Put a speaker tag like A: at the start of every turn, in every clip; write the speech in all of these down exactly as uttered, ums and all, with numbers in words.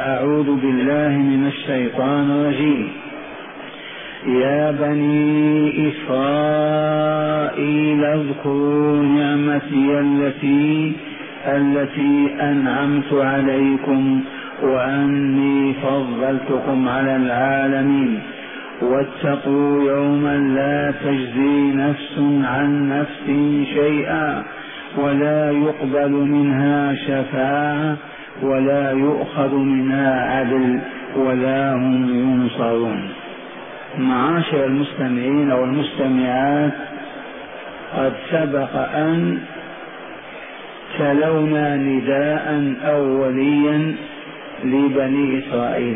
A: أعوذ بالله من الشيطان الرجيم. يا بني إسرائيل اذكروا نعمتي التي التي أنعمت عليكم وأني فضلتكم على العالمين واتقوا يوما لا تجزي نفس عن نفس شيئا ولا يقبل منها شفاعة ولا يؤخذ منها عدل ولا هم ينصرون. معاشر المستمعين والمستمعات، قد سبق أن تلونا نداء أوليا لبني إسرائيل،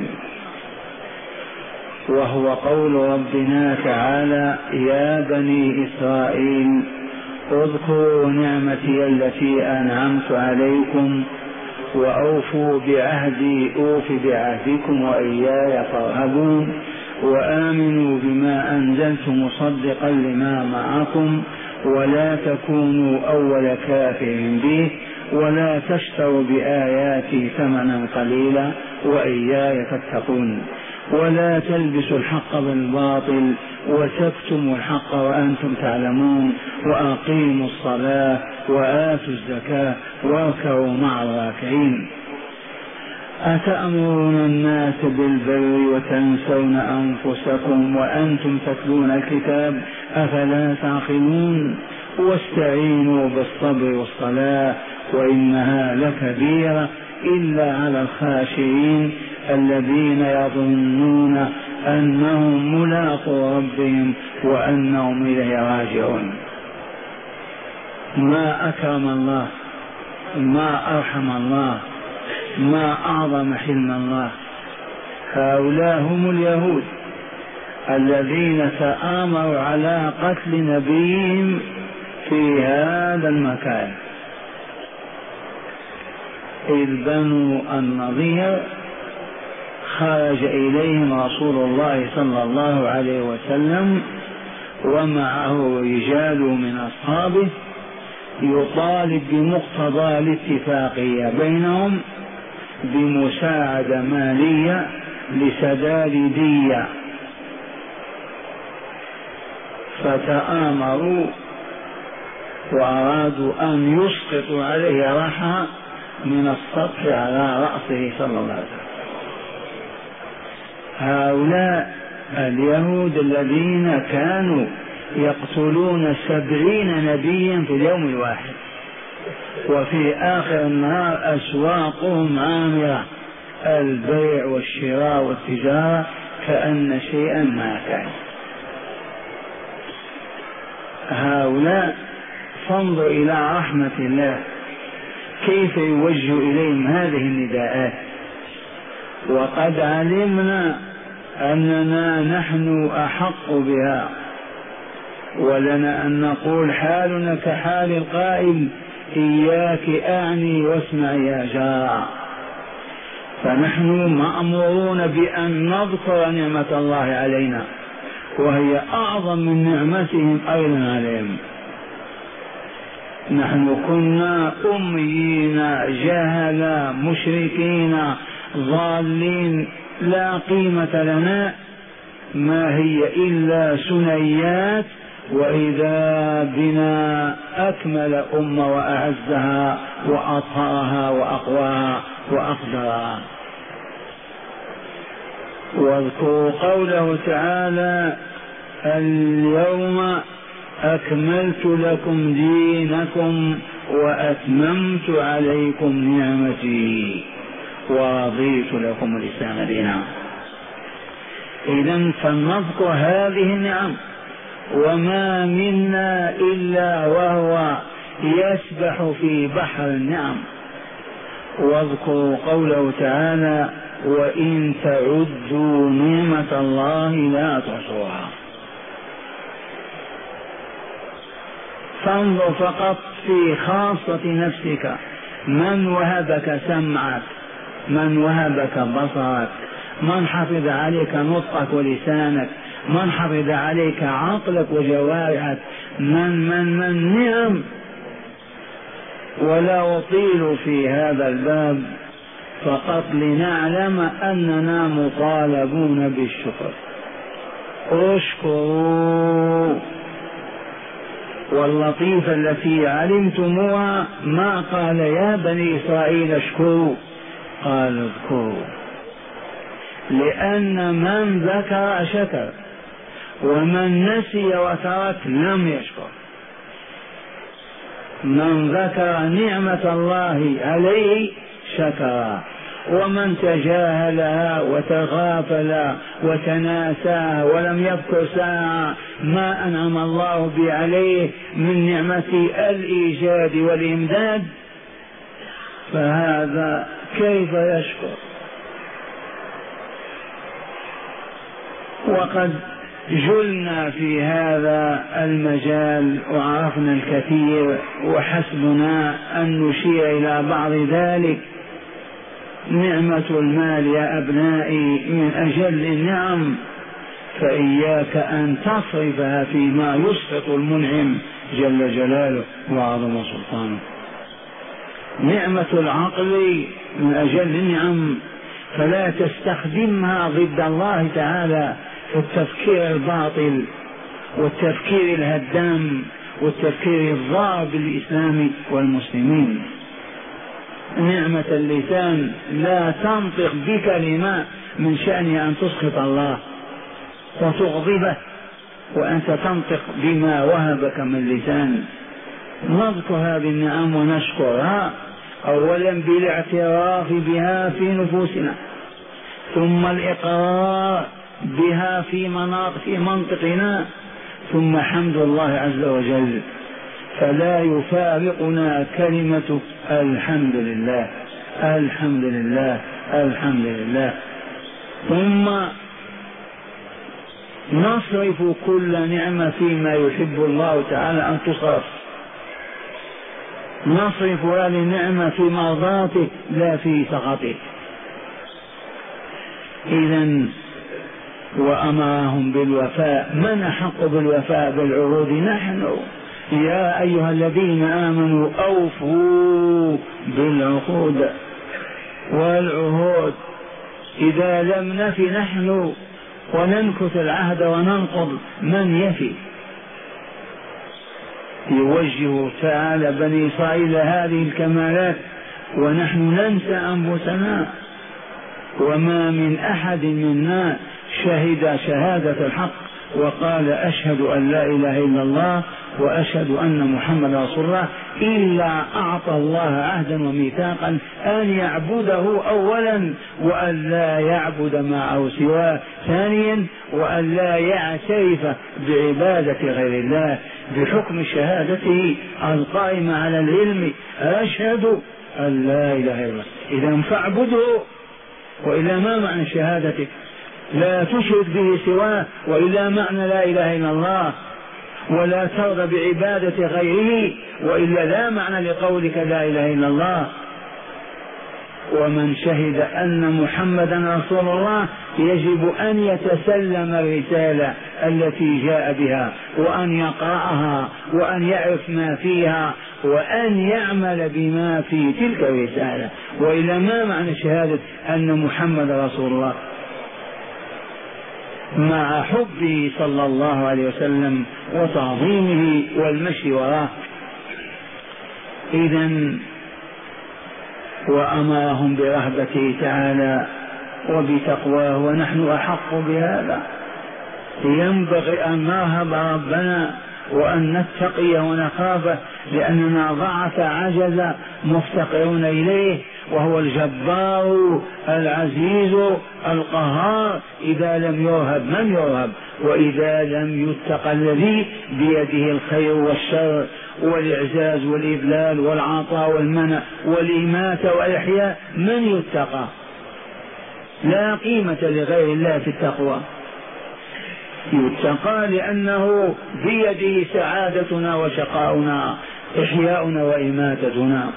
A: وهو قول ربنا تعالى: يا بني إسرائيل اذكروا نعمتي التي أنعمت عليكم وأوفوا بعهدي أوف بعهدكم وإياي فارهبون وآمنوا بما أنزلت مصدقا لما معكم ولا تكونوا أول كافر به ولا تشتروا بآياتي ثمنا قليلا وإياي فاتقون ولا تلبسوا الحق بالباطل وتكتموا الحق وأنتم تعلمون وأقيموا الصلاة وآتوا الزكاة واركعوا مع الراكعين. أتأمرون الناس بالبر وتنسون أنفسكم وأنتم تتلون الكتاب أفلا تعقلون واستعينوا بالصبر والصلاة وإنها لكبيرة إلا على الخاشعين الذين يظنون أنهم ملاقو ربهم وأنهم إليه راجعون. ما أكرم الله، ما أرحم الله، ما أعظم حلم الله. هؤلاء هم اليهود الذين تآمروا على قتل نبيهم في هذا المكان، إذ بنو النضير خرج إليهم رسول الله صلى الله عليه وسلم ومعه رجال من أصحابه يطالب بمقتضى الاتفاقية بينهم بمساعدة مالية لسداد دية، فتآمروا وأرادوا أن يسقطوا عليه رحى من السطح على رأسه صلى الله عليه وسلم. هؤلاء اليهود الذين كانوا يقتلون سبعين نبيا في اليوم الواحد، وفي آخر النهار أسواقهم عامرة، البيع والشراء والتجارة كأن شيئا ما كان. هؤلاء فانظر إلى رحمة الله كيف يوجه إليهم هذه النداءات، وقد علمنا أننا نحن أحق بها، ولنا أن نقول حالنا كحال القائل: إياك أعني واسمع يا جار. فنحن مأمورون بأن نذكر نعمة الله علينا، وهي أعظم من نعمتهم أيضا عليهم. نحن كنا أميين جهلا مشركين ضالين لا قيمة لنا، ما هي إلا سنيات، وإذا بنا أكمل أمة وأعزها وأطهرها وأقواها وأقدرها. واذكروا قوله تعالى: اليوم أكملت لكم دينكم وأتممت عليكم نعمتي ورضيت لكم الإسلام دينا. إذن فلنذكر هذه النعم، وما منا إلا وهو يسبح في بحر النعم. واذكروا قوله تعالى: وإن تعدوا نعمة الله لا تحصوها. فانظر فقط في خاصة نفسك: من وهبك سمعك؟ من وهبك بصرك؟ من حفظ عليك نطقك ولسانك؟ من حفظ عليك عقلك وجوارحك؟ من من من نعم. ولا أطيل في هذا الباب، فقط لنعلم أننا مطالبون بالشكر. اشكروا. واللطيفة التي علمتموها ما قال يا بني إسرائيل اشكروا، قال اذكروا، لأن من ذكر شكر ومن نسي وترك لم يشكر. من ذكر نعمة الله عليه شكر، ومن تجاهلها وتغافل وتناساها ولم يذكر ساعة ما أنعم الله به عليه من نعمة الإيجاد والإمداد، فهذا كيف يشكر؟ وقد جلنا في هذا المجال وعرفنا الكثير، وحسبنا أن نشير إلى بعض ذلك. نعمة المال يا أبنائي من أجل النعم، فإياك أن تصرفها فيما يسقط المنعم جل جلاله وعظم سلطانه. نعمة العقل من أجل النعم، فلا تستخدمها ضد الله تعالى في التفكير الباطل والتفكير الهدام والتفكير الضار بالإسلام والمسلمين. نعمة اللسان، لا تنطق بكلمة من شأن أن تسخط الله وتغضبه، وأنت تنطق بما وهبك من لسان. نذكر هذه النعم ونشكرها، أولا بالاعتراف بها في نفوسنا، ثم الإقرار بها في مناطق في منطقنا، ثم حمد الله عز وجل. فلا يفارقنا كلمة الحمد لله الحمد لله الحمد لله. ثم نصرف كل نعمة فيما يحب الله تعالى أن تصرف، نصرف هذه النعمة في مرضاته لا في سخطه. إذن وأمرهم بالوفاء. من أحق بالوفاء بالعهود؟ نحن. يا أيها الذين آمنوا أوفوا بالعقود والعهود. إذا لم نفي نحن وننكث العهد وننقض، من يفي؟ يوجه تعالى بني إسرائيل هذه الكمالات ونحن ننسى أنفسنا. وما من أحد منا شهد شهادة الحق وقال أشهد أن لا إله إلا الله وأشهد أن محمد رسول الله إلا أعطى الله عهدا وميثاقا أن يعبده أولا، وأن لا يعبد معه سواه ثانيا، وأن لا يعترف بعبادة غير الله بحكم شهادته القائمة على العلم. أشهد أن لا إله إلا الله. إذا فاعبده، وإلا ما معنى شهادتك؟ لا تشرك به سواه، وإلا معنى لا إله إلا الله. ولا ترضى بعبادة غيره، وإلا لا معنى لقولك لا إله إلا الله. ومن شهد أن محمدا رسول الله يجب أن يتسلم الرسالة التي جاء بها، وأن يقرأها، وأن يعرف ما فيها، وأن يعمل بما في تلك الرسالة. وإلا ما معنى شهادة أن محمد رسول الله؟ مع حبه صلى الله عليه وسلم وتعظيمه والمشي وراه. إذن وأمرهم برهبته تعالى وبتقواه، ونحن أحق بهذا. ينبغي أن نرهب ربنا وأن نتقي ونخافه، لأننا ضعف عجز مفتقرون إليه، وهو الجبار العزيز القهار. إذا لم يرهب من يرهب؟ وإذا لم يتق الذي بيده الخير والشر والإعزاز والإذلال والعطاء والمنع والإماتة والإحياء، من يتقى؟ لا قيمة لغير الله في التقوى. يتقى لأنه بيده سعادتنا وشقاؤنا، إحياؤنا وإماتتنا.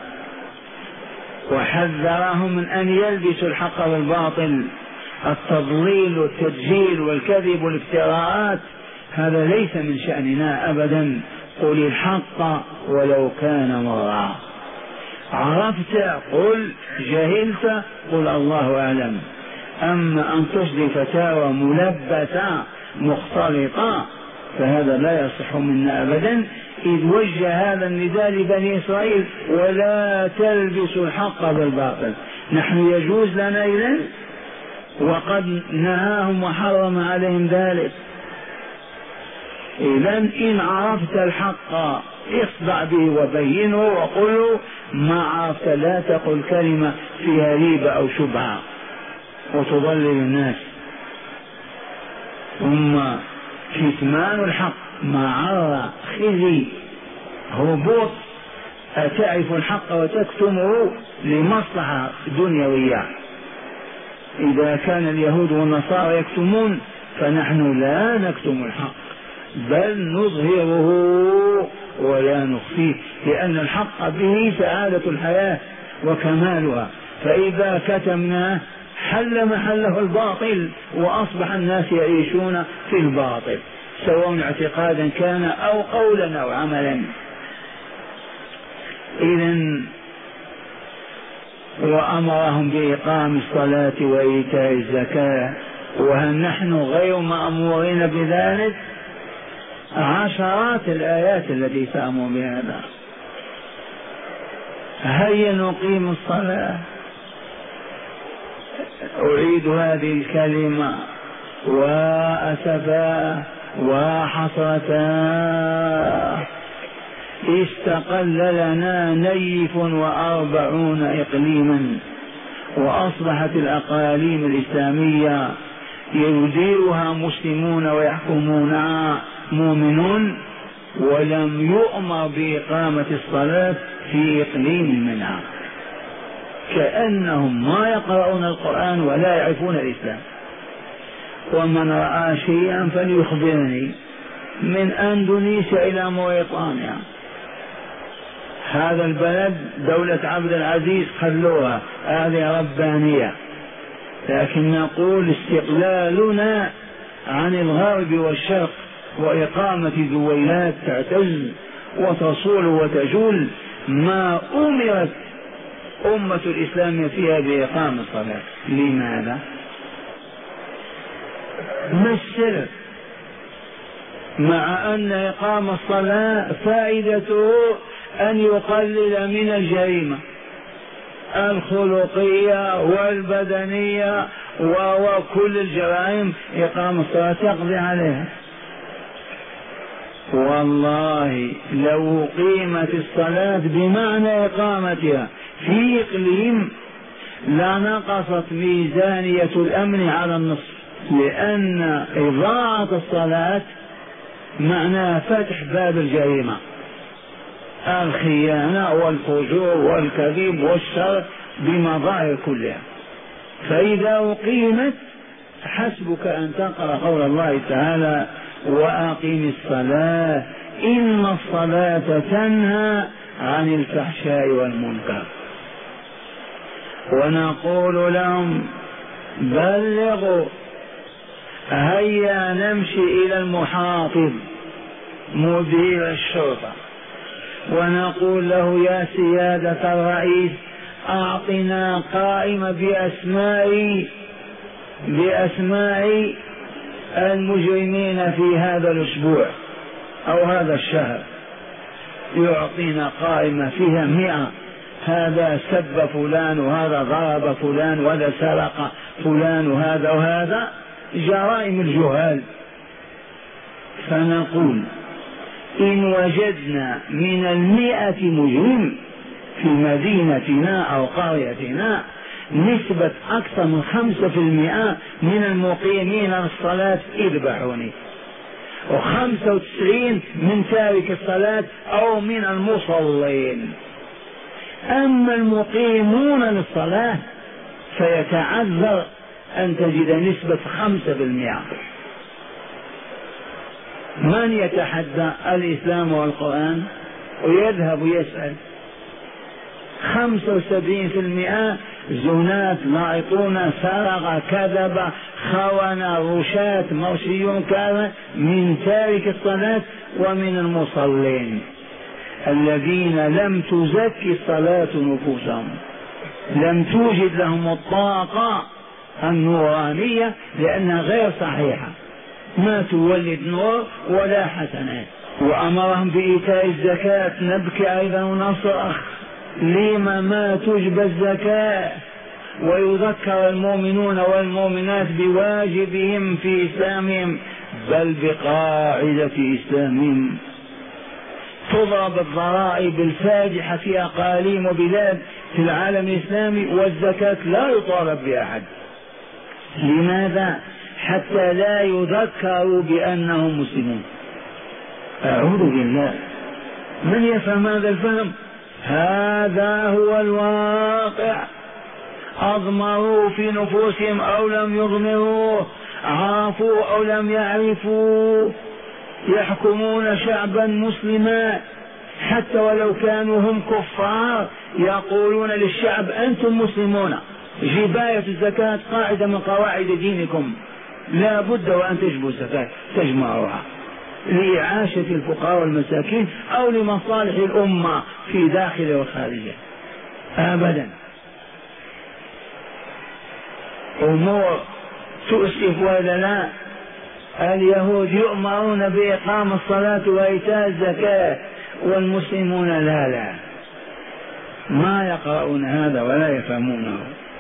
A: وحذرهم من أن يلبسوا الحق بالباطل، التضليل والتدجيل والكذب والافتراءات، هذا ليس من شأننا أبدا. قل الحق ولو كان مرا. عرفت قل، جهلت قل الله أعلم. أما أن تصدي فتاوى ملبسة مختلطة فهذا لا يصح منا أبدا، إذ وجه هذا النداء لبني إسرائيل: ولا تلبسوا الحق بالباطل. نحن يجوز لنا إذن، وقد نهاهم وحرم عليهم ذلك. إذن إن عرفت الحق اصدع به وبينه وقله، ما عرفت لا تقل كلمة فيها ريبة أو شبهة وتضلل الناس. ثم كتمان الحق مع خزي هبوط، أتعرف الحق وتكتمه لمصلحة دنيوية. إذا كان اليهود والنصارى يكتمون فنحن لا نكتم الحق، بل نظهره ولا نخفيه، لأن الحق به سعادة الحياة وكمالها، فإذا كتمناه حل محله الباطل وأصبح الناس يعيشون في الباطل، سواء اعتقادا كان أو قولا أو عملا. إذن وأمرهم بإقام الصلاة وإيتاء الزكاة، وهل نحن غير مأمورين بذلك؟ عشرات الآيات التي تأمر بهذا. هيا نقيم الصلاة. أعيد هذه الكلمة وأسفا وحسرتا، استقل لنا نيف وأربعون إقليما، وأصبحت الأقاليم الإسلامية يديرها مسلمون ويحكمونها مؤمنون، ولم يؤمر بإقامة الصلاة في إقليم منها، كأنهم ما يقرؤون القرآن ولا يعرفون الإسلام. ومن رأى شيئا فليخبرني، من أندونيسيا إلى موريطانيا، هذا البلد دولة عبد العزيز خلوها، هذه ربانية، لكن نقول استقلالنا عن الغرب والشرق وإقامة دويلات تعتز وتصول وتجول، ما أمرت أمة الإسلام فيها بإقامة الصلاة. لماذا؟ ما السر؟ مع أن إقام الصلاة فائدته أن يقلل من الجريمة الخلقية والبدنية وكل الجرائم، إقام الصلاة تقضي عليها. والله لو قيمت الصلاة بمعنى إقامتها في إقليم لنقصت ميزانية الأمن على النصف، لأن إضاعة الصلاة معناها فتح باب الجريمة، الخيانة والفجور والكذب والشر بمظاهر كلها. فإذا أقيمت حسبك أن تقرأ قول الله تعالى: وأقم الصلاة إن الصلاة تنهى عن الفحشاء والمنكر. ونقول لهم: بلغوا، هيا نمشي إلى المحافظ مدير الشرطة ونقول له: يا سيادة الرئيس، أعطنا قائمة بأسماء بأسماء المجرمين في هذا الأسبوع أو هذا الشهر. يعطينا قائمة فيها مئة، هذا سب فلان وهذا ضرب فلان وهذا سرق فلان وهذا وهذا، جرائم الجهال. فنقول: إن وجدنا من المئة مجرم في مدينتنا أو قريتنا نسبة أكثر من خمسة في المئة من المقيمين للصلاة اذبحوني، وخمسة وتسعين من تارك الصلاة أو من المصلين. أما المقيمون للصلاة فيتعذر أن تجد نسبة خمسة في المئة. من يتحدى الإسلام والقرآن ويذهب يسأل؟ خمسة وسبعين في المئة زنات لاعطون سرق كذب خون رشاة مرشيون كان من تارك الصلاة ومن المصلين. الذين لم تزكي الصلاة نفوسهم، لم توجد لهم الطاقة النورانية لأنها غير صحيحة، ما تولد نور ولا حسنات. وأمرهم بإيتاء الزكاة. نبكي أيضا ونصرخ، لما ما تجبى الزكاة؟ ويذكر المؤمنون والمؤمنات بواجبهم في إسلامهم، بل بقاعدة إسلامهم. تضرب الضرائب الفاجحة في أقاليم وبلاد في العالم الإسلامي والزكاة لا يطالب بأحد. لماذا؟ حتى لا يذكروا بأنهم مسلمون. أعوذ بالله، من يفهم هذا الفهم؟ هذا هو الواقع. أضمروا في نفوسهم أو لم يضمروا، عرفوا أو لم يعرفوا، يحكمون شعبا مسلما حتى ولو كانوا هم كفار، يقولون للشعب أنتم مسلمون. جباية الزكاة قاعدة من قواعد دينكم، لا بد وأن تجبوا الزكاة، تجمعوها لإعاشة الفقراء والمساكين أو لمصالح الأمة في داخل وخارجه. أبدا، أمور تؤسف ولا لا. اليهود يؤمرون بإقام الصلاة وإيتاء الزكاة والمسلمون لا لا، ما يقرؤون هذا ولا يفهمونه.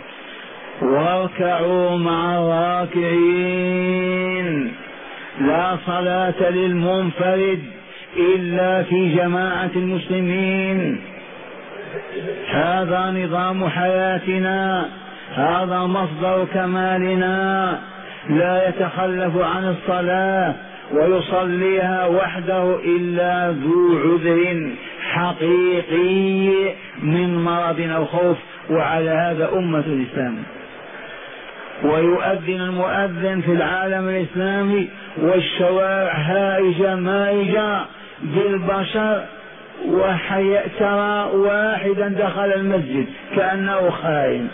A: واركعوا مع الراكعين. لا صلاة للمنفرد إلا في جماعة المسلمين. هذا نظام حياتنا، هذا مصدر كمالنا. لا يتخلف عن الصلاة ويصليها وحده إلا ذو عذر حقيقي من مرض أو خوف، وعلى هذا أمة الإسلام. ويؤذن المؤذن في العالم الإسلامي والشوارع هائجة مائجة بالبشر، وحي ترى واحدا دخل المسجد كأنه خائن،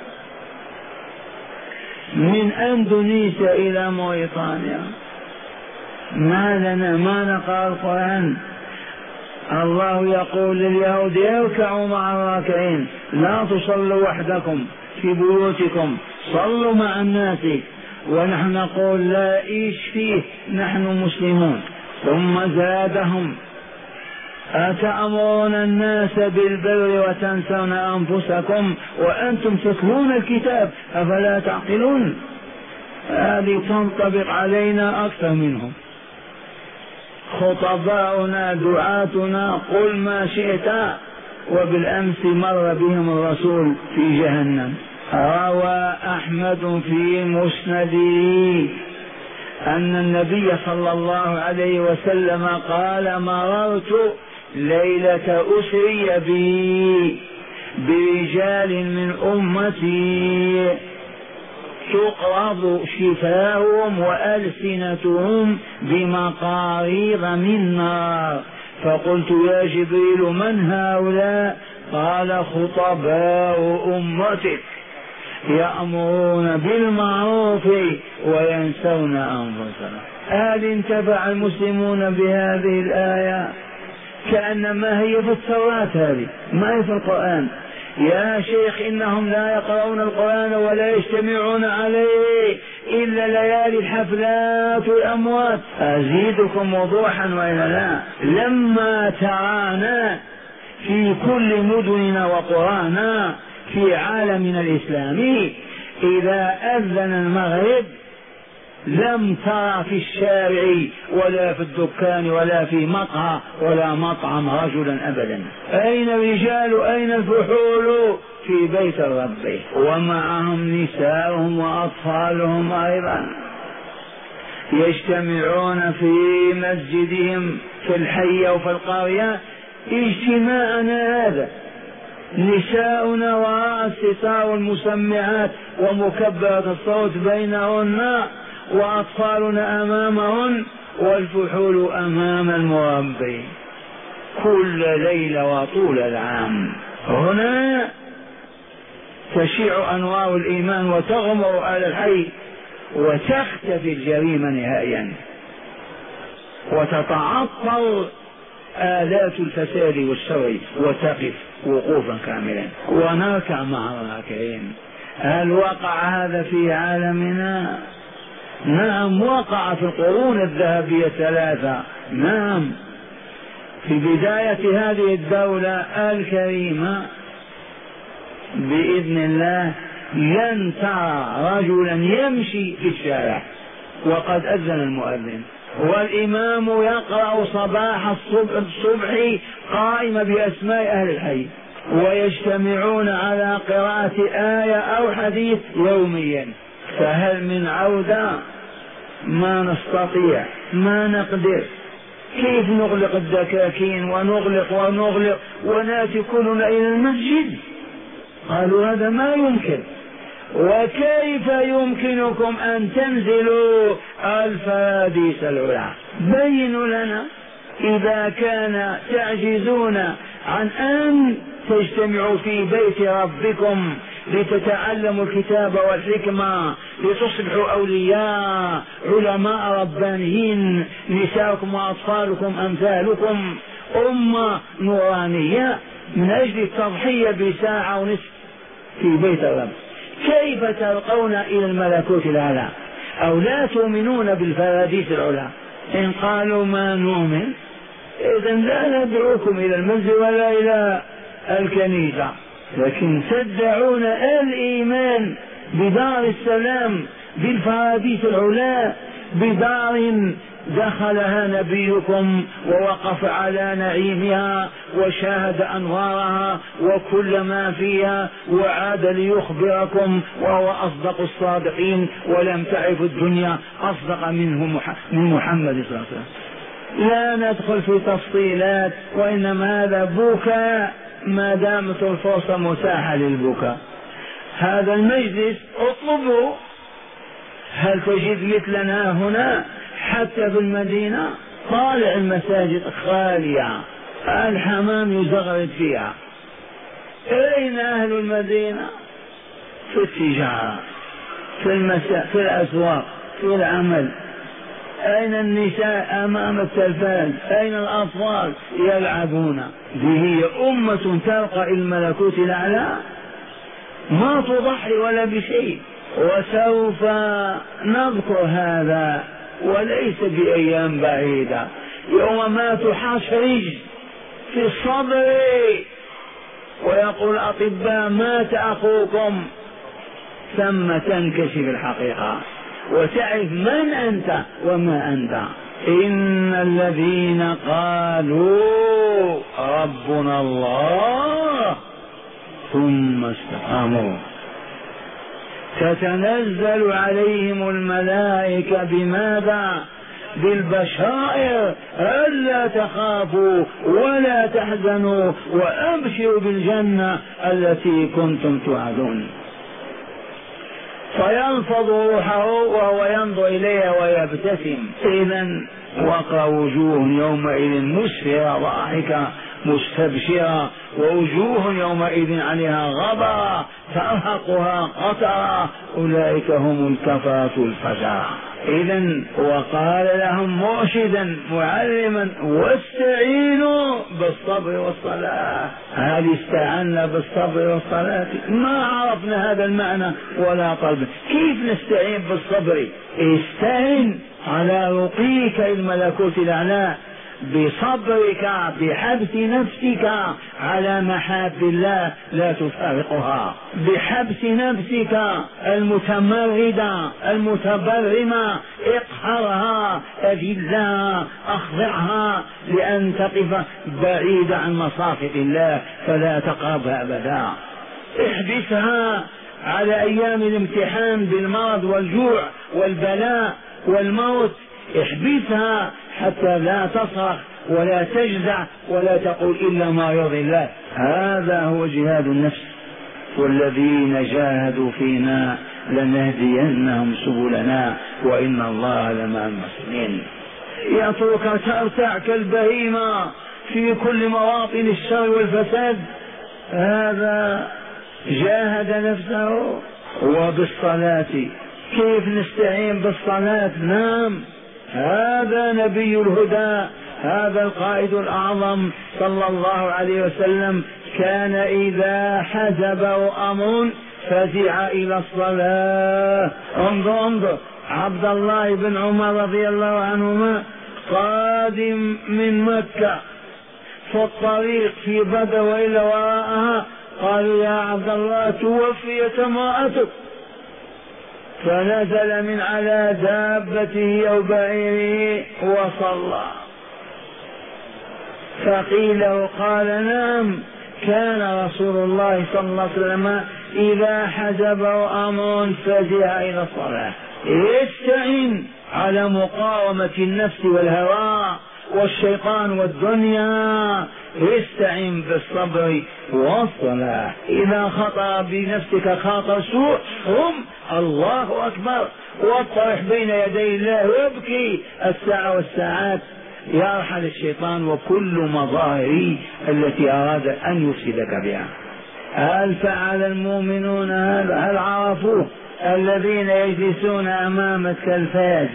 A: من أندونيسيا إلى موريتانيا. ما لنا ما نقرأ القرآن؟ الله يقول لليهود اركعوا مع الراكعين، لا تصلوا وحدكم في بيوتكم، صلوا مع الناس. ونحن نقول لا إيش فيه، نحن مسلمون. ثم زادهم أتأمرون الناس بالبر وتنسون أنفسكم وأنتم تتلون الكتاب أفلا تعقلون؟ هذه تنطبق علينا أكثر منهم. خطباؤنا دعاتنا قل ما شئت، وبالأمس مر بهم الرسول في جهنم. روى أحمد في مسنده أن النبي صلى الله عليه وسلم قال مررت ليلة أسري بي برجال من أمتي تقرض شفاههم وألسنتهم بمقاريض من نار، فقلت يا جبريل من هؤلاء؟ قال خطباء أمتك يأمرون بالمعروف وينسون أنفسهم. هل انتفع المسلمون بهذه الآية؟ كأنما هي في التوراة، هذه ما هي في القرآن. يا شيخ إنهم لا يقرؤون القرآن ولا يجتمعون عليه إلا ليالي الحفلات والأموات. أزيدكم وضوحا وإلا لا. لما ترانا في كل مدننا وقرانا في عالمنا الإسلامي إذا أذن المغرب لم ترى في الشارع ولا في الدكان ولا في مقهى ولا مطعم رجلا أبدا. أين الرجال أين الفحول؟ في بيت الرب، ومعهم نساءهم وأطفالهم أيضا يجتمعون في مسجدهم في الحي وفي القرية. اجتماعنا هذا نساؤنا وراء الستار والمسمعات ومكبرة الصوت بينهن، وأطفالنا أمامهن والفحول أمام المربي كل ليلة وطول العام. هنا تشيع أنوار الإيمان وتغمر على الحي وتختفي الجريمة نهائيا وتتعطل آلات الفساد والشر وتقف وقوفا كاملا ونركع مع الراكعين. هل وقع هذا في عالمنا؟ نعم وقع في القرون الذهبية الثلاثة. نعم في بداية هذه الدولة الكريمة بإذن الله لن ترى رجلا يمشي في الشارع وقد أذن المؤذن والإمام يقرأ صباح الصبح قائمة بأسماء أهل الحي، ويجتمعون على قراءة آية أو حديث يوميا. فهل من عودة؟ ما نستطيع، ما نقدر. كيف نغلق الدكاكين ونغلق ونغلق ونأتي كلنا إلى المسجد؟ قالوا هذا ما يمكن. وكيف يمكنكم أن تنزلوا الفراديس العلى؟ بينوا لنا إذا كان تعجزون عن أن تجتمعوا في بيت ربكم لتتعلموا الكتاب والحكمة، لتصبحوا أولياء علماء ربانيين، نساؤكم وأطفالكم أمثالكم أمة نورانية، من أجل التضحية بساعة ونصف في بيت الرب. كيف ترقون إلى الملكوت الأعلى أو لا تؤمنون بالفراديس العلى؟ إن قالوا ما نؤمن إذن لا ندعوكم إلى المنزل ولا إلى الكنيسة، لكن تدعون الإيمان بدار السلام بالفراديس العلا، بدار دخلها نبيكم ووقف على نعيمها وشاهد أنوارها وكل ما فيها وعاد ليخبركم وهو أصدق الصادقين، ولم تعرف الدنيا أصدق منه من محمد صلى الله عليه وسلم. لا ندخل في تفصيلات، وإنما هذا بكاء ما دامت الفرصة متاحة للبكاء. هذا المجلس اطلبوا. هل تجد مثلنا هنا؟ حتى في المدينة طالع المساجد خالية، الحمام يزغرد فيها. أين أهل المدينة؟ في التجارة، في المساء، في الأسواق، في العمل. أين النساء أمام التلفاز؟ أين الأطفال يلعبون؟ هي أمة ترقى إلى الملكوت الأعلى ما تضحي ولا بشيء. وسوف نذكر هذا وليس بأيام بعيدة، يوم ما تحشرج في الصدر ويقول الأطباء مات أخوكم، ثم تنكشف الحقيقة وتعرف من أنت وما أنت. إن الذين قالوا ربنا الله ثم استقاموا تتنزل عليهم الملائكة بماذا؟ بالبشائر ألا تخافوا ولا تحزنوا وأبشروا بالجنة التي كنتم توعدون. فيلفظ روحه وهو ينظر إليها ويبتسم. إذن وقع وجوه يومئذ مسفرة ضاحكة مستبشرة، ووجوه يومئذ عليها غبرة ترهقها قترة، أولئك هم الكفرة الفجرة. إذن وقال لهم مرشدا معلما واستعينوا بالصبر والصلاة. هل استعنا بالصبر والصلاة؟ ما عرفنا هذا المعنى ولا طلب. كيف نستعين بالصبر؟ استعن على رقيك الملكوت الأعلى بصبرك، بحبس نفسك على محاب الله لا تفارقها، بحبس نفسك المتمردة المتبرمة، اقهرها، اذلها، اخضعها لأن تقف بعيدة عن مصافح الله فلا تقربها أبدا. احبسها على أيام الامتحان بالمرض والجوع والبلاء والموت، احبسها حتى لا تصرخ ولا تجزع ولا تقول إلا ما يرضي الله. هذا هو جهاد النفس. والذين جاهدوا فينا لنهدينهم سبلنا وإن الله لمع المحسنين. يترك ترتع كالبهيمة في كل مواطن الشر والفساد، هذا جاهد نفسه. وبالصلاة كيف نستعين بالصلاة؟ نعم، هذا نبي الهدى، هذا القائد الأعظم صلى الله عليه وسلم كان إذا حزبه أمر فزع إلى الصلاة. انظر انظر عبد الله بن عمر رضي الله عنهما قادم من مكة في الطريق في بدر وإلى وراءها، قالوا يا عبد الله توفيت امرأتك، فنزل من على دابته أو بعيره وصلى. فقيل له قال نعم كان رسول الله صلى الله عليه وسلم إذا حزبه أمر فزع إلى الصلاة. استعن على مقاومة النفس والهوى والشيطان والدنيا، استعن بالصبر والصلاة. إذا خطر بنفسك خاطر سوء قم الله أكبر واطرح بين يدي الله وابكي الساعة والساعات، يرحل الشيطان وكل مظاهره التي أراد أن يفسدك بها. هل فعل المؤمنون هذا؟ هل عرفوه؟ الذين يجلسون أمام التلفاز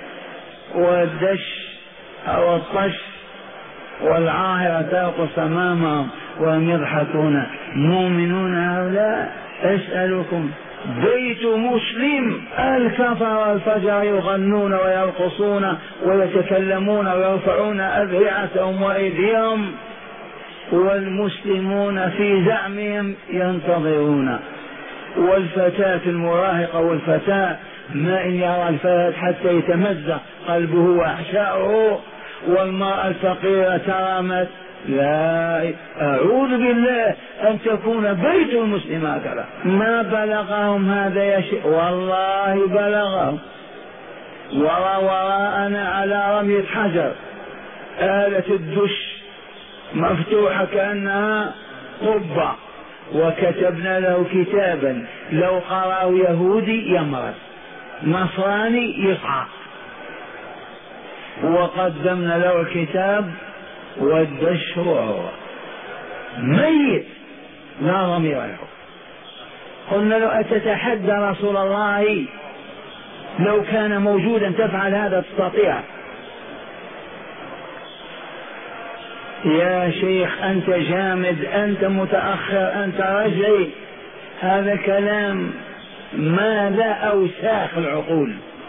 A: والدش أو الطش والعاهرة ترقص أمامهم وهم يضحكون، مؤمنون هؤلاء؟ أسألكم بيت مسلم الكفر والفجر يغنون ويرقصون ويتكلمون ويرفعون أذرعتهم وأيديهم، والمسلمون في زعمهم ينتظرون. والفتاة المراهقة والفتاة ما إن يرى الفتاة حتى يتمزق قلبه وأحشاؤه، والمرأة الفقيرة ترمت. لا أعوذ بالله أن تكون بيت المسلم هكذا. ما بلغهم هذا يا شيخ؟ والله بلغهم. وراء وراءنا على رمية حجر آلة الدش مفتوحة كأنها قبة، وكتبنا له كتابا لو قرأه يهودي يمرض، نصراني يصعق، وقدمنا له الكتاب والدش هو ميت لا ضمير له. قلنا له أتتحدى رسول الله لو كان موجودا تفعل هذا؟ تستطيع؟ يا شيخ أنت جامد، أنت متأخر، أنت رجعي. هذا كلام ماذا أوساخ العقول.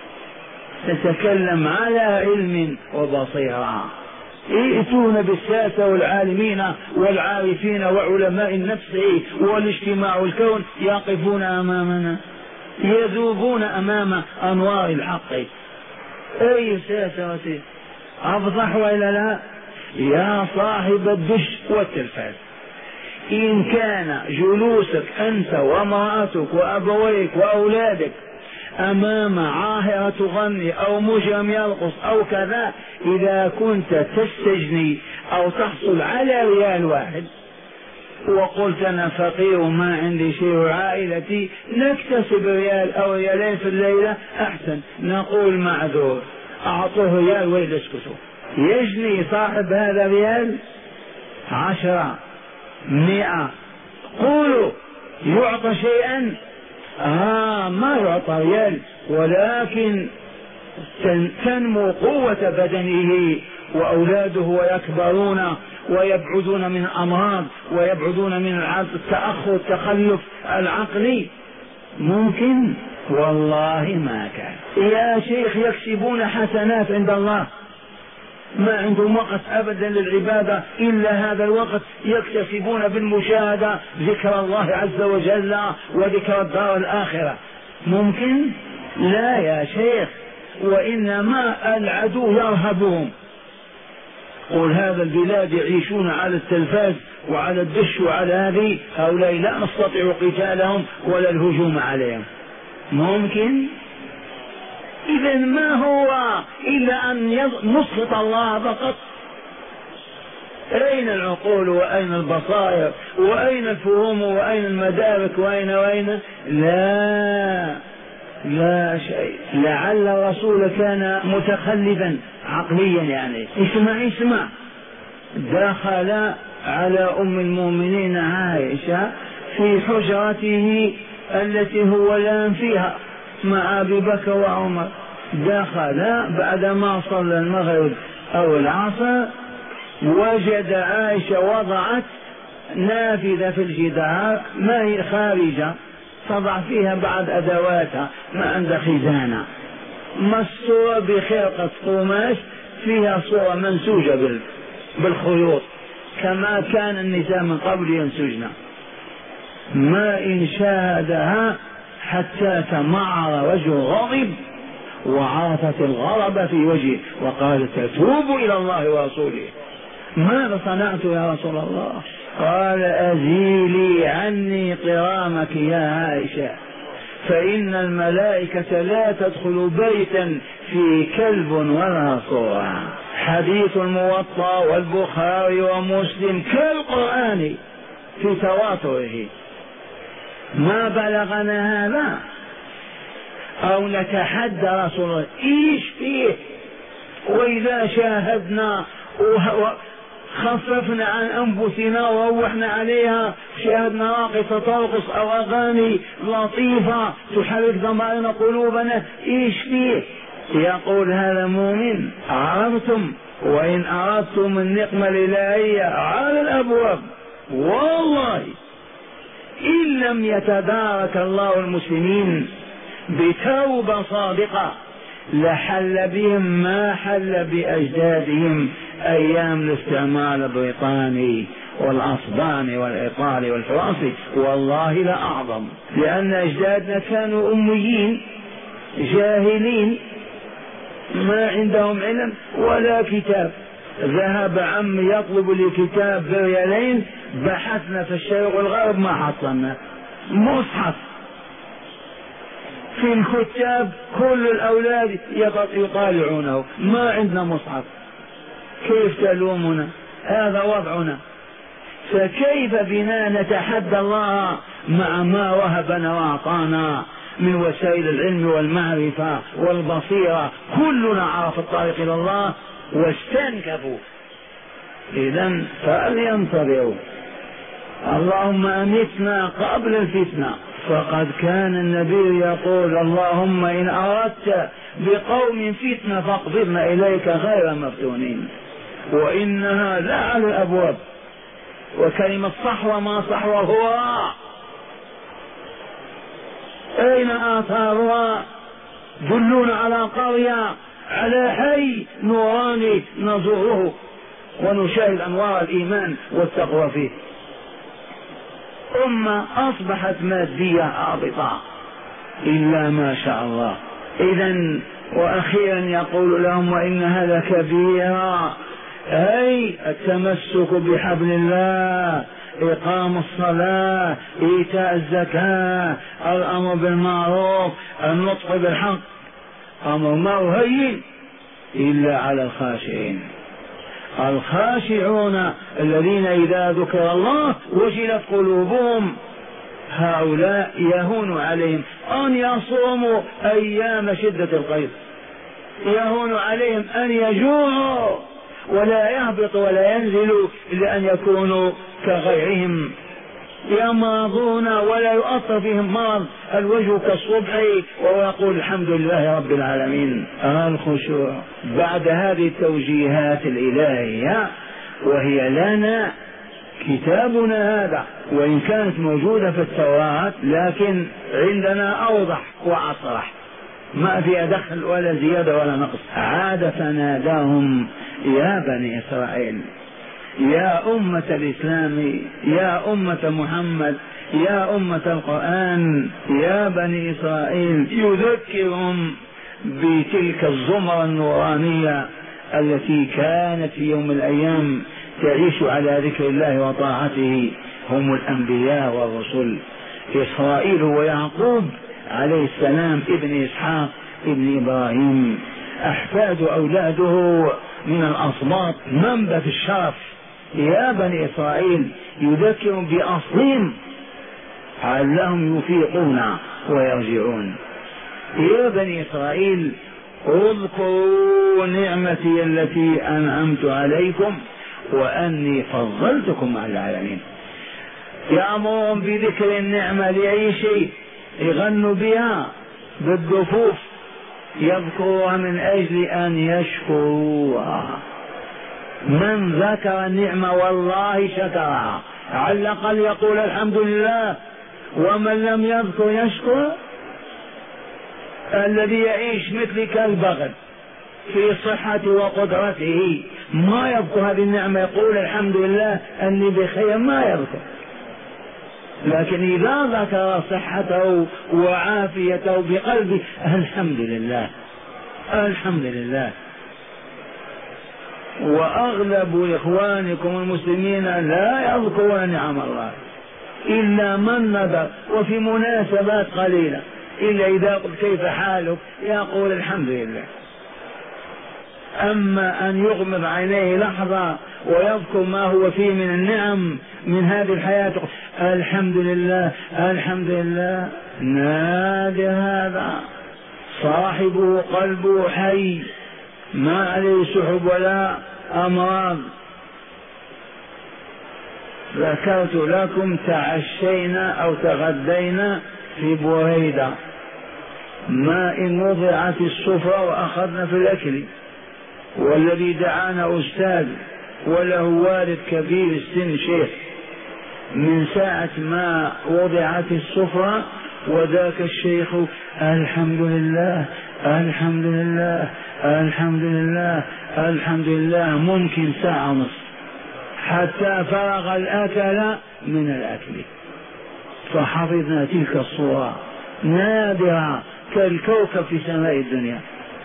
A: تتكلم على علم وبصيرة. ائتون بالساسة والعالمين والعارفين وعلماء النفس والاجتماع والكون يقفون أمامنا يذوبون أمام أنوار الحق. أي ساسة وسيس أفضح وإلا لا؟ يا صاحب الدش والتلفاز، إن كان جلوسك أنت وامرأتك وأبويك وأولادك أمام عاهرة تغني أو مجرم يرقص أو كذا، إذا كنت تستجني أو تحصل على ريال واحد وقلت أنا فقير وما عندي شيء وعائلتي نكتسب ريال أو ريالين في الليلة أحسن، نقول معذور أعطوه ريال ويل اسكتوا. يجني صاحب هذا ريال عشرة مئة، قولوا يعطى شيئا؟ آه ما يعطى ريال، ولكن تنمو قوة بدنه وأولاده ويكبرون ويبعدون من الأمراض ويبعدون من التأخر التخلف العقلي. ممكن؟ والله ما كان. يا شيخ يكسبون حسنات عند الله، ما عندهم وقت أبدا للعبادة إلا هذا الوقت، يكتسبون بالمشاهدة ذكر الله عز وجل وذكر الدار الآخرة. ممكن؟ لا يا شيخ، وإنما العدو يرهبهم. قل هذا البلاد يعيشون على التلفاز وعلى الدش وعلى هذه، هؤلاء لا نستطيع قتالهم ولا الهجوم عليهم. ممكن؟ إذا ما هو إلا أن نسخط الله فقط. أين العقول وأين البصائر وأين الفهوم وأين المدارك وأين وأين؟ لا لا شيء. لعل الرسول كان متخلفا عقليا. يعني اسمع اسمع دخل على أم المؤمنين عائشة في حجرته التي هو لام فيها مع أبي بكر وعمر. دخل بعدما صلى المغرب أو العصا، وجد عائشة وضعت نافذة في الجدار ما هي خارجة، تضع فيها بعض أدواتها، ما عند خزانة، مصورة بخرقة قماش فيها صورة منسوجة بالخيوط كما كان النساء من قبل ينسجن. ما إن شاهدها حتى تمعر وجه غضب وعرفت الغضب في وجهه وقالت تتوب إلى الله ورسوله. ماذا صنعت يا رسول الله؟ قال أزيلي عني قرامك يا عائشة، فإن الملائكة لا تدخل بيتا فيه كلب ولا صورة. حديث الموطأ والبخاري ومسلم كالقرآن في تواتره. ما بلغنا هذا أو نتحدى رسول الله إيش فيه، وإذا شاهدنا خففنا عن أنفسنا وروحنا عليها، شاهدنا راقصة ترقص أو أغاني لطيفة تحرك ضمائر قلوبنا، إيش فيه؟ يقول هذا مؤمن. عرفتم؟ وإن أردتم النقمة الإلهية على الأبواب، والله إن لم يتدارك الله المسلمين بتوبة صادقة لحل بهم ما حل بأجدادهم أيام الاستعمار البريطاني والأصبان والإيطالي والفرنسي، والله لا أعظم، لأن أجدادنا كانوا أميين جاهلين ما عندهم علم ولا كتاب. ذهب عمي يطلب لي كتاب بريالين، بحثنا في الشرق والغرب ما حصلنا مصحف في الكتاب، كل الأولاد يطالعونه، ما عندنا مصحف. كيف تلومنا؟ هذا وضعنا. فكيف بنا نتحدى الله مع ما وهبنا وأعطانا من وسائل العلم والمعرفة والبصيرة؟ كلنا عرف الطريق إلى الله واستنكفوا. إذن فلينتظروا. اللهم أمتنا قبل الفتنة، فقد كان النبي يقول اللهم إن أردت بقوم فتنة فاقبضنا إليك غير مفتونين، وإنها لا على الأبواب. وكلمة صحوة ما صحوة هو أين آثارها؟ دلون على قرية على حي نوراني نزوره ونشاهد أنوار الإيمان والتقوى فيه. أمة أصبحت مادية هابطة إلا ما شاء الله. إذن وأخيرا يقول لهم وإن هذا كبيرا، أي التمسك بحبل الله، إقام الصلاة، إيتاء الزكاة، الأمر بالمعروف، النطق بالحق، أمر ما هين إلا على الخاشعين. الخاشعون الذين إذا ذكر الله وجلت قلوبهم، هؤلاء يهون عليهم أن يصوموا أيام شدة القيظ، يهون عليهم أن يجوعوا ولا يهبط ولا ينزلوا إلا أن يكونوا كغيرهم، يمرضون ولا يؤثر فيهم مرض الوجه كالصبح وهو يقول الحمد لله رب العالمين. الخشوع بعد هذه التوجيهات الإلهية، وهي لنا كتابنا هذا وإن كانت موجودة في التوراة لكن عندنا أوضح وأصرح، ما في دخل ولا زيادة ولا نقص. عاد فناداهم يا بني إسرائيل، يا أمة الإسلام، يا أمة محمد، يا أمة القرآن، يا بني إسرائيل، يذكرهم بتلك الزمرة النورانية التي كانت في يوم الأيام تعيش على ذكر الله وطاعته، هم الأنبياء والرسل. إسرائيل ويعقوب عليه السلام ابن إسحاق ابن إبراهيم، أحفاد أولاده من الأصباط منبت الشرف. يا بني إسرائيل يذكرهم بأصلهم علهم يفيقون ويرجعون. يا بني إسرائيل اذكروا نعمتي التي أنعمت عليكم وأني فضلتكم على العالمين. يأمرهم بذكر النعمة لأي شيء، يغنوا بها بالدفوف، يذكروها من أجل أن يشكروها. من ذكر النعمة والله شكرها، على الأقل يقول الحمد لله. ومن لم يذكر يشكر. الذي يعيش مثل كالبغل في صحته وقدرته ما يذكر هذه النعمة يقول الحمد لله أني بخير، ما يذكر. لكن إذا ذكر صحته وعافيته بقلبه الحمد لله الحمد لله. وأغلب إخوانكم المسلمين لا يذكرون نعم الله إلا من نذر، وفي مناسبات قليلة، إلا إذا قلت كيف حالك يقول الحمد لله. أما أن يغمض عينيه لحظة ويذكر ما هو فيه من النعم من هذه الحياة الحمد لله الحمد لله، نادر هذا، صاحبه قلبه حي، ما عليه سحب ولا أمراض. ذكرت لكم تعشينا أو تغدينا في بريدة، ما إن وضعت السفرة وأخذنا في الأكل، والذي دعانا أستاذ وله والد كبير السن شيخ، من ساعة ما وضعت السفرة وذاك الشيخ الحمد لله الحمد لله الحمد لله الحمد لله، ممكن ساعة ونصف حتى فرغ الأكل من الأكل. فحفظنا تلك الصورة نادرة كالكوكب في سماء الدنيا.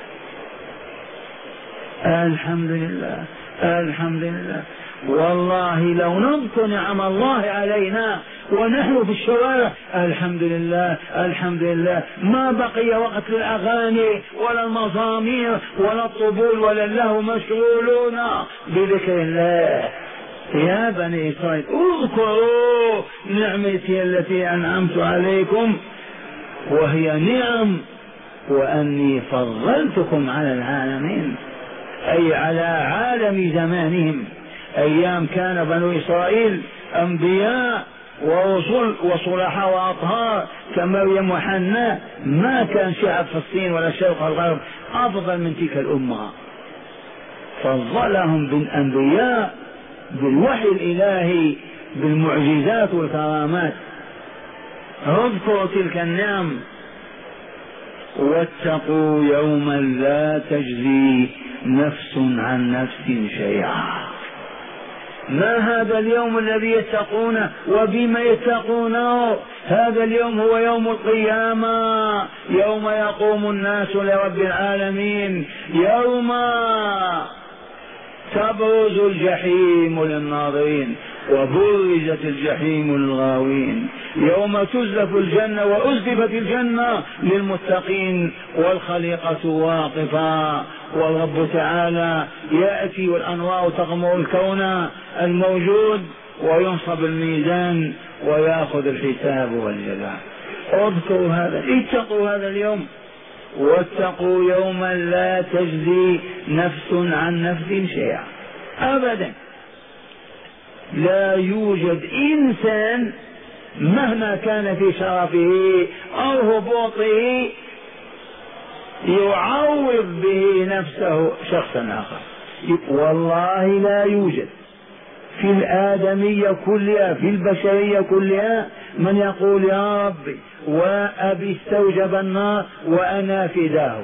A: الحمد لله الحمد لله. والله لو نذكر نعم الله علينا ونحن في الشوارع الحمد لله الحمد لله، ما بقي وقت للأغاني ولا المزامير ولا الطبول ولا اللهو، مشغولون بذكر الله. يا بني إسرائيل اذكروا نعمتي التي أنعمت عليكم، وهي نعم، وأني فضلتكم على العالمين، أي على عالم زمانهم. أيام كان بنو إسرائيل أنبياء ورسل وصلحاء وأطهار كمريم وحناء، ما كان شعب فلسطين ولا الشرق والغرب أفضل من تلك الأمة. فضلهم بالأنبياء بالوحي الإلهي بالمعجزات والكرامات. اذكروا تلك النعم. واتقوا يوما لا تجزي نفس عن نفس شيئا. ما هذا اليوم الذي يتقونه وبما يتقونه؟ هذا اليوم هو يوم القيامة، يوم يقوم الناس لرب العالمين، يوم تبرز الجحيم للناظرين وبرزت الجحيم للغاوين، يوم تزلف الجنة وأزلفت الجنة للمتقين والخليقة واقفة، والرب تعالى يأتي والأنوار تغمر الكون الموجود وينصب الميزان ويأخذ الحساب والجزاء. اذكروا هذا، اتقوا هذا اليوم. واتقوا يوما لا تجزي نفس عن نفس شيئا أبدا. لا يوجد إنسان مهما كان في شرفه أو هبوطه يعوض به نفسه شخصا آخر، والله لا يوجد في الآدمية كلها في البشرية كلها من يقول يا ربي وأبي استوجب النار وأنا فداه،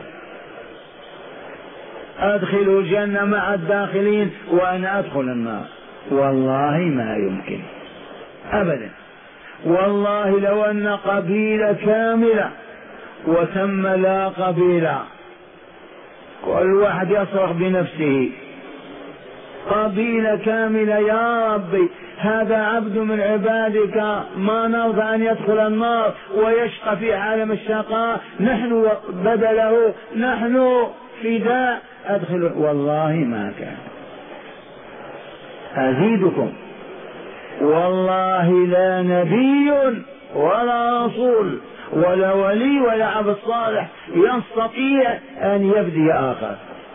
A: أدخل الجنة مع الداخلين وأنا أدخل النار. والله ما يمكن أبدا. والله لو أن قبيلة كاملة وثم لا قبيلة كل واحد يصرخ بنفسه، قبيلة كاملة يا ربي هذا عبد من عبادك ما نرضى أن يدخل النار ويشقى في عالم الشقاء، نحن بدله نحن فداء أدخل، والله ما كان. أزيدكم والله لا نبي ولا رسول ولا ولي ولا عبد صالح يستطيع أن يفدي آخر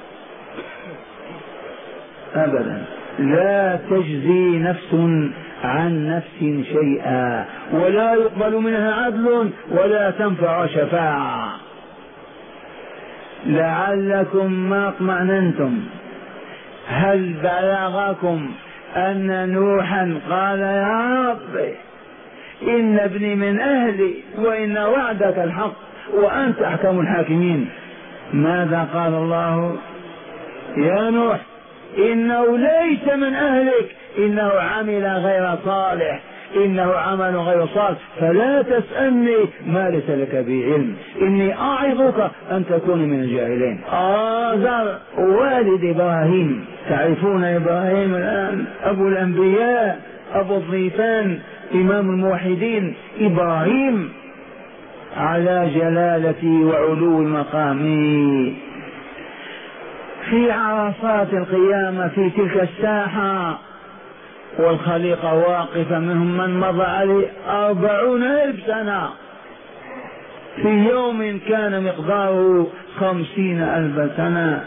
A: أبدا. لا تجزي نفس عن نفس شيئا ولا يقبل منها عدل ولا تنفع شفاعة. لعلكم ما اطمأننتم هل بلغكم أن نوحا قال يا رب إن ابني من أهلي وإن وعدك الحق وأنت أحكم الحاكمين؟ ماذا قال الله؟ يا نوح إنه ليس من أهلك، إنه عمل غير صالح، إنه عمل غير صالح، فلا تسألني ما ليس لك به علم، إني أعظك أن تكون من الجاهلين. آزر والد إبراهيم، تعرفون إبراهيم الآن أبو الأنبياء، أبو الضيفان، إمام الموحدين، إبراهيم على جلالتي وعلو مقامي في عرصات القيامة في تلك الساحة، والخليقة واقفة منهم من مضى عليه أربعون ألف سنة في يوم كان مقداره خمسين ألف سنة،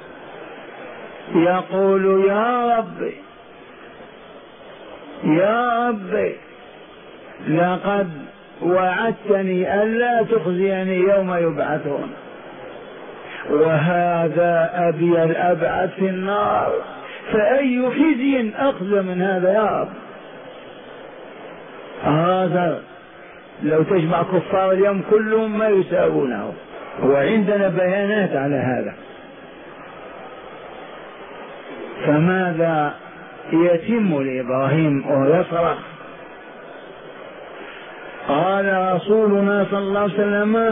A: يقول يا رب يا رب لقد وعدتني ألا تخزيني يوم يبعثون، وهذا أبي الأبعد في النار، فأي خزي أخزى من هذا يا رب؟ هذا لو تجمع كفار اليوم كلهم ما يساوونه، وعندنا بيانات على هذا. فماذا يتم لإبراهيم ويصرخ؟ قال رسولنا صلى الله عليه وسلم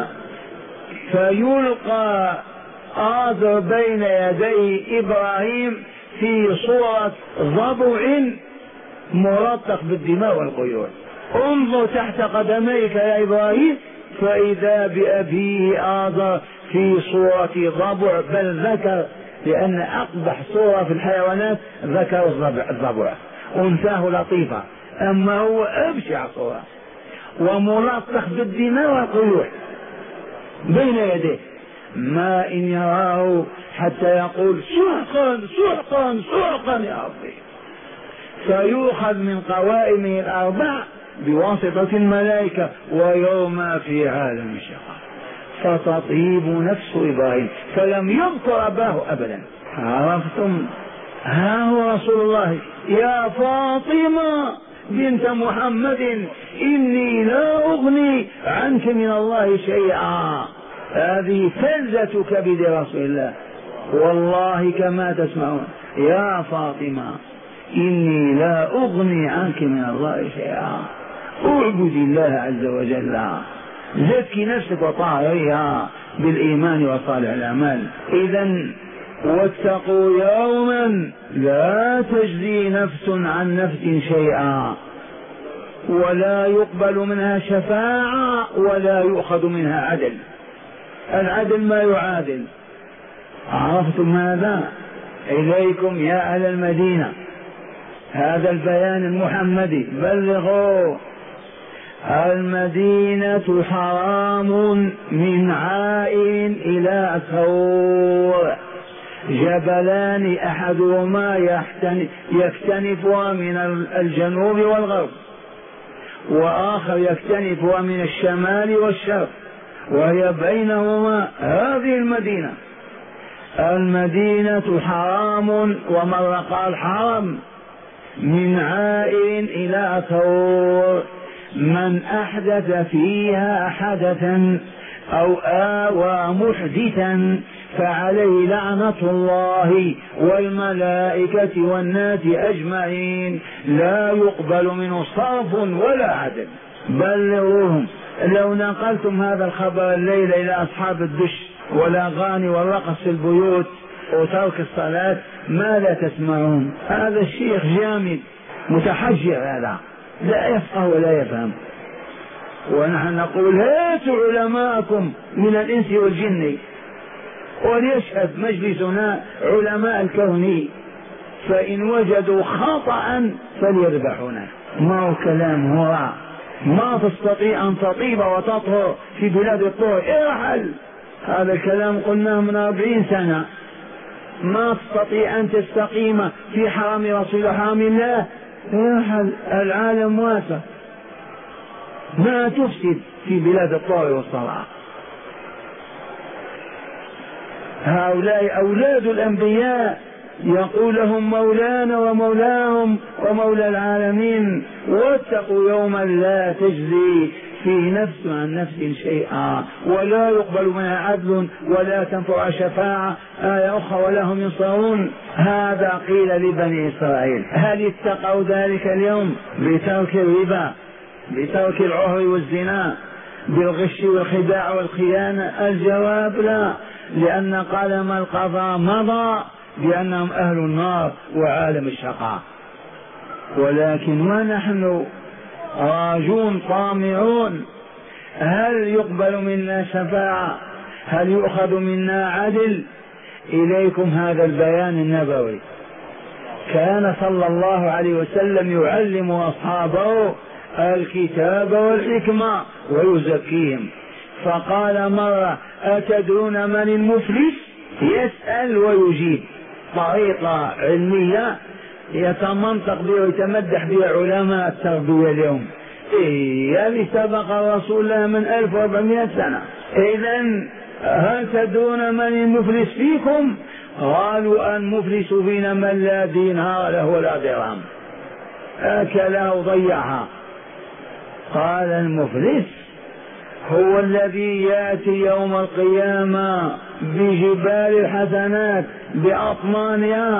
A: فيلقى آذر بين يدي إبراهيم في صورة ضبع مرطخ بالدماء والقيود، انظر تحت قدميك يا إبراهيم فإذا بأبيه آذر في صورة ضبع، بل ذكر، لأن أقبح صورة في الحيوانات ذكر الضبع، أنثاه لطيفة، أما هو أبشع صورة، وملطخ بالدماء والقيود بين يديه، ما إن يراه حتى يقول سحقا سحقا سحقا يا ربي، فيؤخذ من قوائمه الأربع بواسطة الملائكة ويوم في عالم الشقاء، فتطيب نفس إبراهيم، فلم يذكر أباه أبدا. عرفتم؟ ها هو رسول الله يا فاطمة بنت محمد إني لا أغني عنك من الله شيئا، هذه فلذة كبد رسول الله، والله كما تسمعون يا فاطمة إني لا أغني عنك من الله شيئا، اعبد الله عز وجل، زكي نفسك وطهريها بالإيمان وصالح الأعمال. إذن واتقوا يوما لا تجزي نفس عن نفس شيئا ولا يقبل منها شفاعة ولا يؤخذ منها عدل، العدل ما يعادل. عرفتم هذا؟ إليكم يا أهل المدينة هذا البيان المحمدي، بلغوا. المدينة حرام من عائل إلى ثور، جبلان أحدهما يكتنفها من الجنوب والغرب، وآخر يكتنفها من الشمال والشرق، وهي بينهما هذه المدينة. المدينة حرام، ومرة قال حرم، من عائل إلى ثور، من أحدث فيها حدثا أو آوى محدثا فعليه لعنة الله والملائكة والناس أجمعين، لا يقبل منه صرف ولا عدل. بلغوهم. لو نقلتم هذا الخبر الليلة إلى أصحاب الدش والأغاني والرقص في البيوت وترك الصلاة ماذا تسمعون؟ هذا الشيخ جامد متحجر، هذا لا يفقه ولا يفهم. ونحن نقول هاتوا علماءكم من الإنس والجن، وليشهد مجلسنا علماء الكون، فإن وجدوا خطأ فليذبحونا. ما هو كلام هو، ما تستطيع أن تطيب وتطهر في بلاد الطهر، ارحل. هذا الكلام قلناه من أربعين سنة. ما تستطيع أن تستقيم في حرم رسول حرم الله، ارحل، العالم واسع، ما تفسد في بلاد الطهر والصلاة. هؤلاء أولاد الأنبياء يقول لهم مولانا ومولاهم ومولى العالمين واتقوا يوما لا تجزي في نفس عن نفس شيئا ولا يقبل منها عدل ولا تنفع شفاعة آية أخرى ولا هم ينصرون. هذا قيل لبني إسرائيل. هل اتقوا ذلك اليوم بترك الربا بترك العهر والزنا بالغش والخداع والخيانة؟ الجواب لا، لأن قلم القضاء مضى بأنهم أهل النار وعالم الشقاء. ولكن ونحن راجون طامعون، هل يقبل منا شفاعة؟ هل يؤخذ منا عدل؟ إليكم هذا البيان النبوي. كان صلى الله عليه وسلم يعلم أصحابه الكتاب والحكمة ويزكيهم، فقال مرة: أتدرون من المفلس؟ يسأل ويجيب، طريقة علمية يتمنطق بها ويتمدح بها علماء التربية اليوم. إيه اللي سبق رسول الله من ألف وأربعمائة سنة. إذن هل تدرون من المفلس فيكم؟ قالوا: المفلس فينا من لا دينار له ولا درهم، أكلها وضيعها. قال: المفلس هو الذي يأتي يوم القيامة بجبال الحسنات بأطمانها،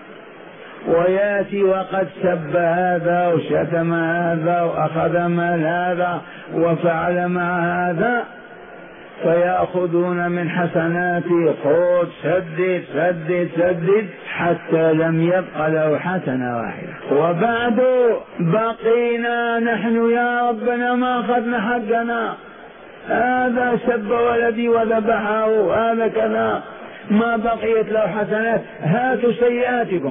A: ويأتي وقد سب هذا وشتم هذا وأخذ مال هذا وفعل مع هذا، فيأخذون من حسناته خذ سدد سدد سدد حتى لم يبق له حسنة واحدة. وبعد بقينا نحن يا ربنا ما أخذنا حقنا، هذا سب ولدي وذبحه، هذا كذا، ما بقيت له حسنات، هاتوا سيئاتكم.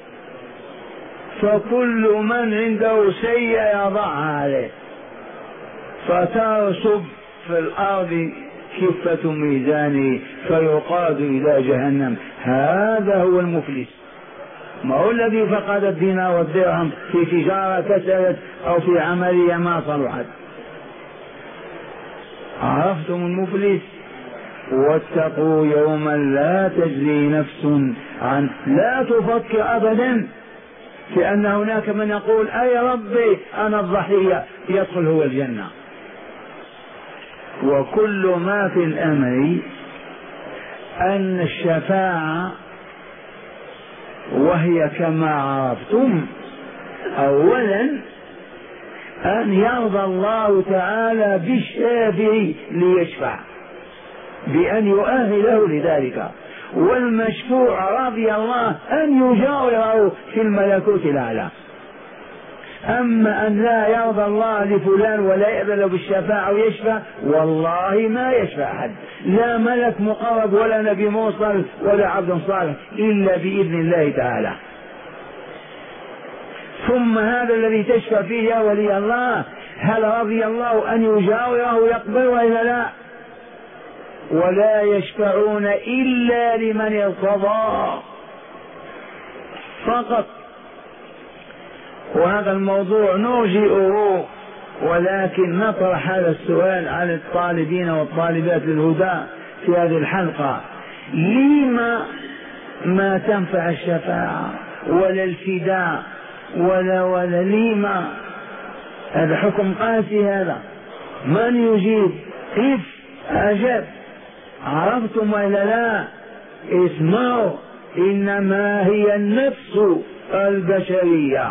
A: فكل من عنده سيئة يضعها عليه فترسب في الأرض كفة ميزانه فيقاد إلى جهنم. هذا هو المفلس، ما هو الذي فقد الدينار والدرهم في تجارة كسبت أو في عملية ما صلحت. عرفتم المفلس؟ واتقوا يوما لا تجزي نفس عن، لا تفكر أبدا في أن هناك من يقول: أي ربي أنا الضحية، يدخل هو الجنة. وكل ما في الأمر أن الشفاعة وهي كما عرفتم أولا أن يرضى الله تعالى بالشافع ليشفع بأن يؤهله لذلك، والمشفوع رضي الله أن يجاوره في الملكوت الأعلى. أما أن لا يرضى الله لفلان ولا يأذن بالشفاعة ويشفع، والله ما يشفع أحد، لا ملك مقرب ولا نبي موصل ولا عبد صالح، إلا بإذن الله تعالى. ثم هذا الذي تشفع فيه يا ولي الله، هل رضي الله أن يجاوره يقبل وإلا لا؟ ولا يشفعون إلا لمن ارتضى فقط. وهذا الموضوع نرجئه، ولكن نطرح هذا السؤال على الطالبين والطالبات للهدى في هذه الحلقة: لما ما تنفع الشفاعة ولا الفداء ولا ولا لما؟ هذا حكم قاسي، هذا من يجيب؟ كيف أجاب؟ عرفتم ولا لا؟ اسمعوا، إنما هي النفس البشرية،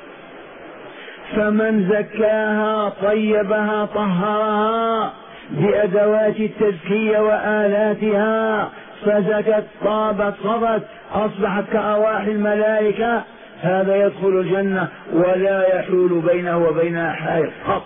A: فمن زكاها طيبها طهرها بأدوات التزكية وآلاتها فزكت طابت صبت أصبحت كأرواح الملائكة، هذا يدخل الجنة ولا يحول بينه وبينها حائل قط.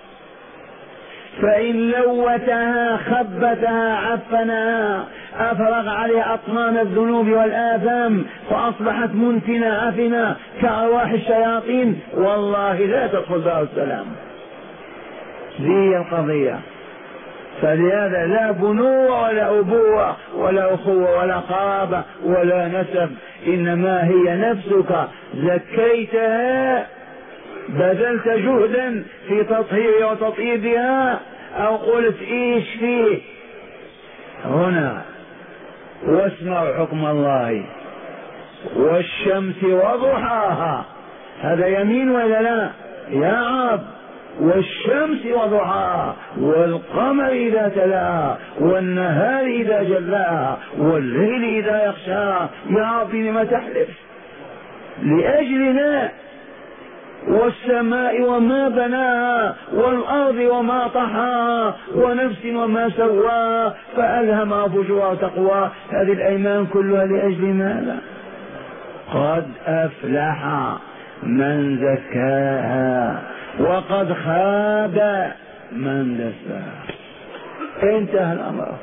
A: فإن لوتها خبتها عفنها أفرغ عليها أطنان الذنوب والآثام فأصبحت منتنة عفنة كأرواح الشياطين، والله لا تدخل دار السلام. ذي القضية. فلهذا لا بنوة ولا أبوة ولا أخوة ولا قرابة ولا نسب، إنما هي نفسك زكيتها، بذلت جهدا في تطهيرها وتطيبها، أو قلت إيش فيه هنا. واسمعوا حكم الله: والشمس وضحاها، هذا يمين ولا لا يا عرب؟ والشمس وضحاها، والقمر إذا تلاها، والنهار إذا جلاها، والليل إذا يغشاها. يا ربي لما تحلف؟ لأجلنا. والسماء وما بناها، والأرض وما طحاها، ونفس وما سواها، فألهمها فجورها وتقواها. هذه الأيمان كلها لأجل ماذا؟ قد أفلح من زكاها وقد خاب من دساها. انتهى الأمر.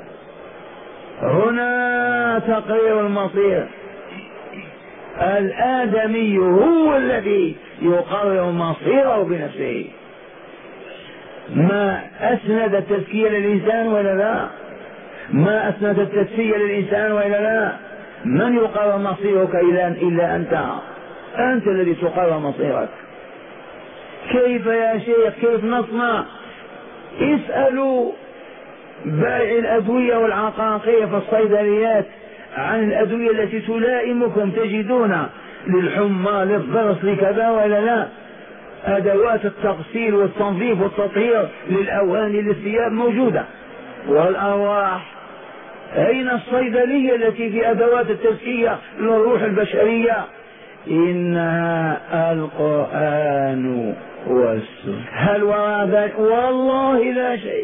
A: هنا تقرير المصير. الآدمي هو الذي يقرر مصيره بنفسه. ما أسند التزكية للإنسان ولا لا؟ ما أسند التزكية للإنسان ولا لا؟ من يقرر مصيرك إلا أنت؟ أنت الذي تقرر مصيرك. كيف يا شيخ؟ كيف نصنع؟ اسألوا بائع الأدوية والعقاقير في الصيدليات عن الأدوية التي تلائمكم، تجدون للحمى للضرس لكذا ولا لا؟ أدوات التغسيل والتنظيف والتطهير للأواني للثياب موجودة. والأرواح أين الصيدلية التي في أدوات التزكية للروح البشرية؟ إنها القرآن والسنة. هل وراء ذلك؟ والله لا شيء.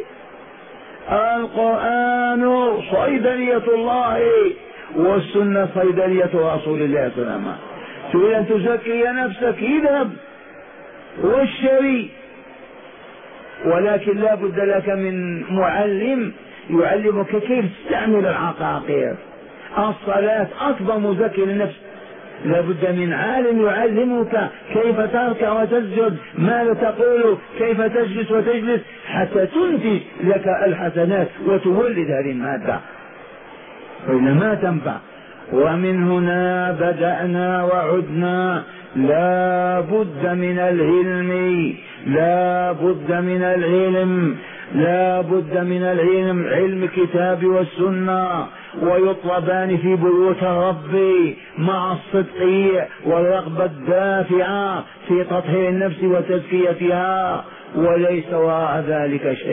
A: القرآن صيدلية الله، والسنة صيدلية رسول الله صلى الله عليه وسلم. تريد أن تزكي نفسك، اذهب واشتري، ولكن لا بد لك من معلم يعلمك كيف تستعمل العقاقير. الصلاة أكبر مزكي للنفس، لا بد من عالم يعلمك كيف تركع وتسجد، ماذا تقول، كيف تجلس وتجلس، حتى تنتج لك الحسنات وتولد هذه المادة، وإلا ما تنفع. ومن هنا بدأنا وعدنا. لا بد من العلم، لا بد من العلم، لا بد من العلم، علم الكتاب والسنة، ويطلبان في بيوت الرب مع الصدق والرغبة الدافعة في تطهير النفس وتزكيتها، وليس وراء ذلك شيء.